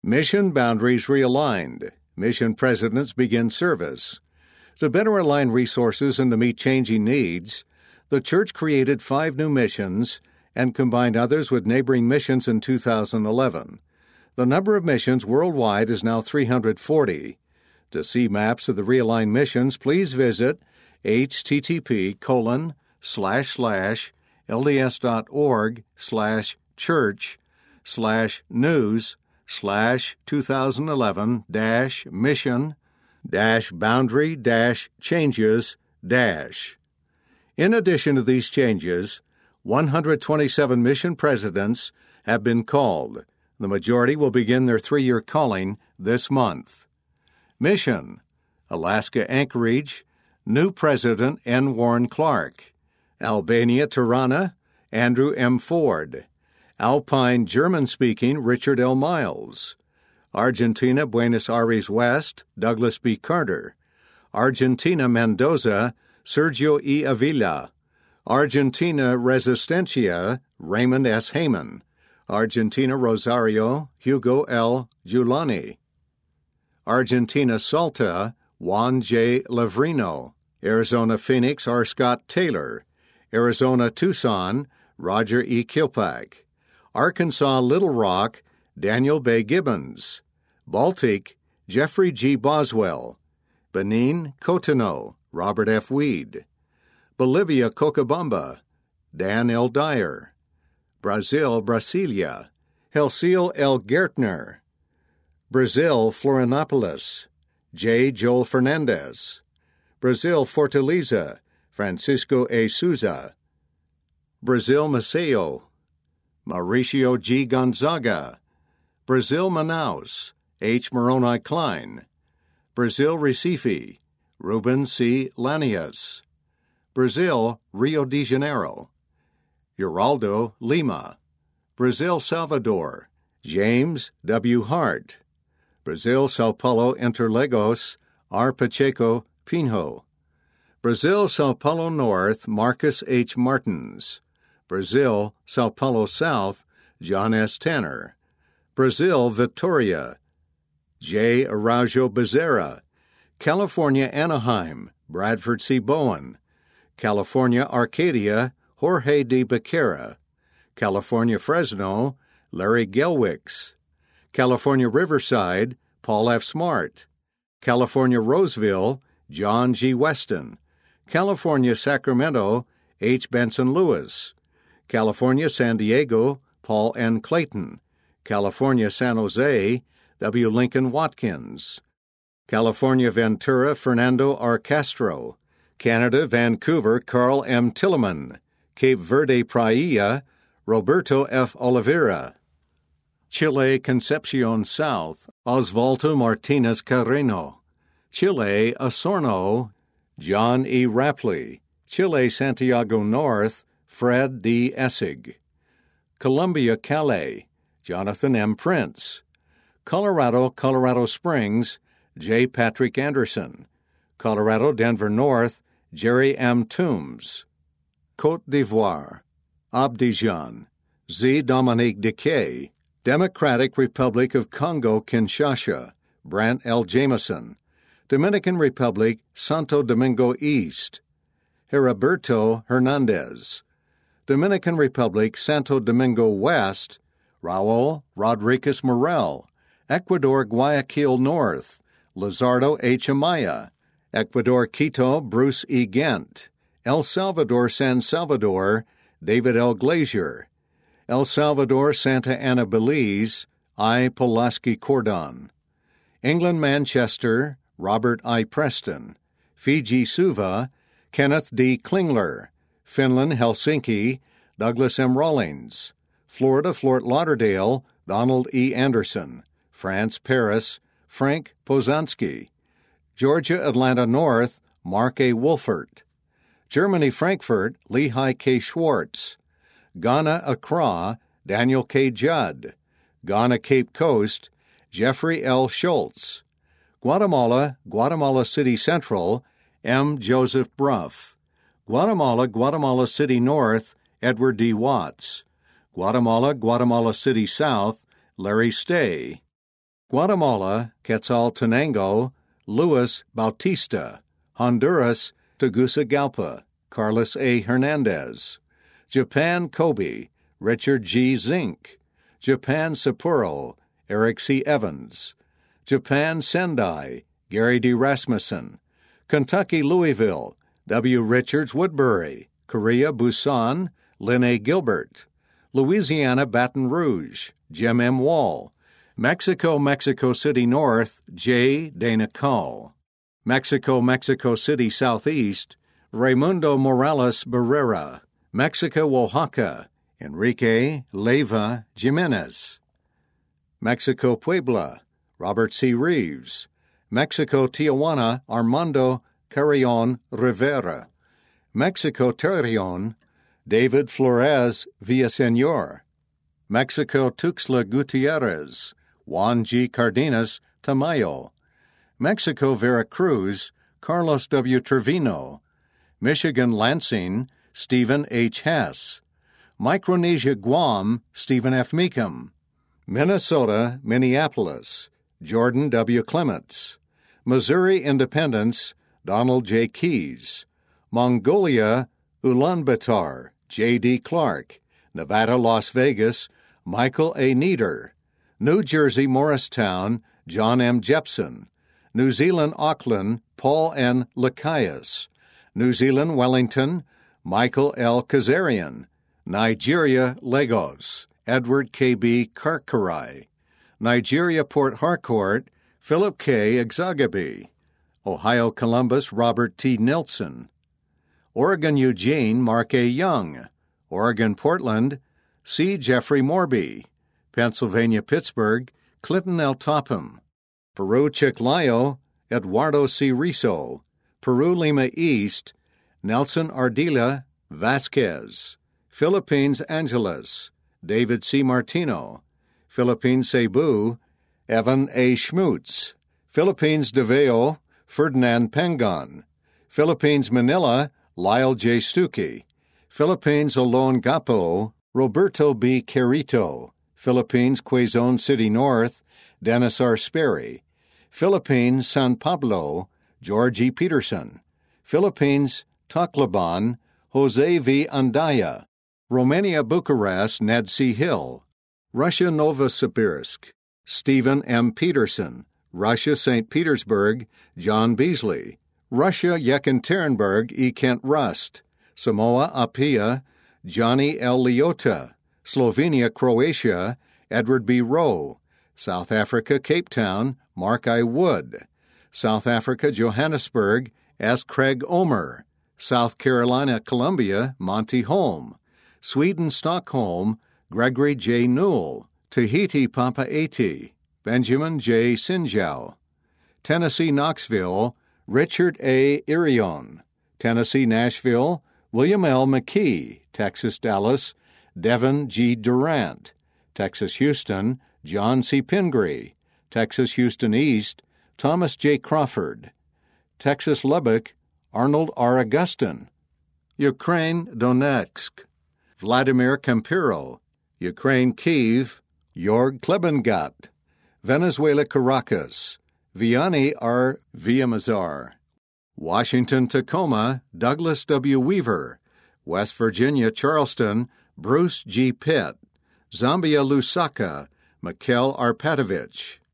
Mission boundaries realigned. Mission presidents begin service. To better align resources and to meet changing needs, the Church created 5 new missions and combined others with neighboring missions in 2011. The number of missions worldwide is now 340. To see maps of the realigned missions, please visit http://lds.org/church/news/mission-boundary-changes-. In addition to these changes, 127 mission presidents have been called. The majority will begin their 3-year calling this month. Mission: Alaska Anchorage, new President N. Warren Clark. Albania Tirana, Andrew M. Ford. Alpine German-speaking Richard L. Miles. Argentina Buenos Aires West, Douglas B. Carter. Argentina Mendoza, Sergio E. Avila. Argentina Resistencia, Raymond S. Heyman. Argentina Rosario, Hugo L. Giuliani. Argentina Salta, Juan J. Lavrino. Arizona Phoenix R. Scott Taylor. Arizona Tucson, Roger E. Kilpack. Arkansas Little Rock, Daniel Bay Gibbons. Baltic, Jeffrey G. Boswell. Benin, Cotonou, Robert F. Weed. Bolivia Cochabamba, Dan L. Dyer. Brazil Brasilia, Helciel L. Gertner. Brazil Florianopolis, J. Joel Fernandez. Brazil Fortaleza, Francisco A. Souza. Brazil Maceo, Mauricio G. Gonzaga. Brazil Manaus, H. Moroni Klein. Brazil Recife, Ruben C. Lanius. Brazil Rio de Janeiro, Geraldo Lima. Brazil Salvador, James W. Hart. Brazil Sao Paulo Interlagos, R. Pacheco Pinho. Brazil Sao Paulo North, Marcus H. Martins. Brazil Sao Paulo South, John S. Tanner. Brazil Victoria, J. Araujo Bezerra. California Anaheim, Bradford C. Bowen. California Arcadia, Jorge D. Becerra. California Fresno, Larry Gelwicks. California Riverside, Paul F. Smart. California Roseville, John G. Weston. California Sacramento, H. Benson Lewis. California San Diego, Paul N. Clayton. California San Jose, W. Lincoln Watkins. California Ventura, Fernando R. Castro. Canada Vancouver, Carl M. Tilleman. Cape Verde Praia, Roberto F. Oliveira. Chile Concepcion South, Osvaldo Martinez Carreno. Chile Osorno, John E. Rapley. Chile Santiago North, Fred D. Essig. Columbia Calais, Jonathan M. Prince. Colorado Springs, J. Patrick Anderson. Colorado Denver North, Jerry M. Toombs. Côte d'Ivoire, Abidjan, Z. Dominique Decay. Democratic Republic of Congo Kinshasa, Brant L. Jameson. Dominican Republic, Santo Domingo East, Heriberto Hernandez. Dominican Republic, Santo Domingo West, Raul Rodriguez Morel. Ecuador Guayaquil North, Lizardo H. Amaya. Ecuador Quito, Bruce E. Gent. El Salvador San Salvador, David L. Glazier. El Salvador Santa Ana Belize, I. Pulaski Cordon. England Manchester, Robert I. Preston. Fiji Suva, Kenneth D. Klingler. Finland Helsinki, Douglas M. Rawlings. Florida Fort Lauderdale, Donald E. Anderson. France Paris, Frank Posanski. Georgia Atlanta North, Mark A. Wolfert. Germany Frankfurt, Lehigh K. Schwartz. Ghana Accra, Daniel K. Judd. Ghana Cape Coast, Jeffrey L. Schultz. Guatemala City Central, M. Joseph Bruff. Guatemala City North, Edward D. Watts. Guatemala City South, Larry Stay. Guatemala, Quetzaltenango, Luis Bautista. Honduras, Tegucigalpa, Carlos A. Hernandez. Japan, Kobe, Richard G. Zink. Japan, Sapporo, Eric C. Evans. Japan, Sendai, Gary D. Rasmussen. Kentucky, Louisville, W. Richards Woodbury. Korea, Busan, Lynn A. Gilbert. Louisiana, Baton Rouge, Jim M. Wall. Mexico, Mexico City North, J. Dana Call. Mexico, Mexico City Southeast, Raimundo Morales Barrera. Mexico, Oaxaca, Enrique Leyva Jimenez. Mexico, Puebla, Robert C. Reeves. Mexico, Tijuana, Armando Carrion Rivera. Mexico, Torreon, David Flores Villaseñor. Mexico, Tuxtla Gutierrez, Juan G. Cardenas Tamayo. Mexico, Veracruz, Carlos W. Trevino. Michigan, Lansing, Stephen H. Hess. Micronesia, Guam, Stephen F. Meekum. Minnesota, Minneapolis, Jordan W. Clements. Missouri, Independence, Donald J. Keyes. Mongolia, Ulaanbaatar, J. D. Clark. Nevada, Las Vegas, Michael A. Nieder. New Jersey, Morristown, John M. Jepson. New Zealand, Auckland, Paul N. Lakias. New Zealand, Wellington, Michael L. Kazarian. Nigeria, Lagos, Edward K. B. Karkarai. Nigeria, Port Harcourt, Philip K. Exagaby. Ohio, Columbus, Robert T. Nilsson. Oregon, Eugene, Mark A. Young. Oregon, Portland, C. Jeffrey Morby. Pennsylvania, Pittsburgh, Clinton L. Topham. Peru, Chiclayo, Eduardo C. Riso. Peru, Lima East, Nelson Ardila Vasquez. Philippines, Angeles, David C. Martino. Philippines, Cebu, Evan A. Schmutz. Philippines, Davao, Ferdinand Pangon. Philippines, Manila, Lyle J. Stuckey. Philippines, Olongapo, Roberto B. Carito. Philippines, Quezon City North, Dennis R. Sperry. Philippines, San Pablo, George E. Peterson. Philippines, Tacloban, Jose V. Andaya. Romania, Bucharest, Ned C. Hill. Russia, Novosibirsk, Stephen M. Peterson. Russia, St. Petersburg, John Beasley. Russia, Yekaterinburg, E. Kent Rust. Samoa, Apia, Johnny L. Liota. Slovenia, Croatia, Edward B. Rowe. South Africa, Cape Town, Mark I. Wood. South Africa, Johannesburg, S. Craig Omer. South Carolina, Columbia, Monty Holm. Sweden, Stockholm, Gregory J. Newell. Tahiti, Papaati, Benjamin J. Sinjau. Tennessee, Knoxville, Richard A. Irion. Tennessee, Nashville, William L. McKee. Texas, Dallas, Devin G. Durant. Texas, Houston, John C. Pingree. Texas, Houston East, Thomas J. Crawford. Texas, Lubbock, Arnold R. Augustin. Ukraine, Donetsk, Vladimir Campiro. Ukraine, Kiev, Jorg Klebengat. Venezuela, Caracas, Vianney R. Villamazar. Washington, Tacoma, Douglas W. Weaver. West Virginia, Charleston, Bruce G. Pitt. Zambia, Lusaka, Mikhail Arpatovich.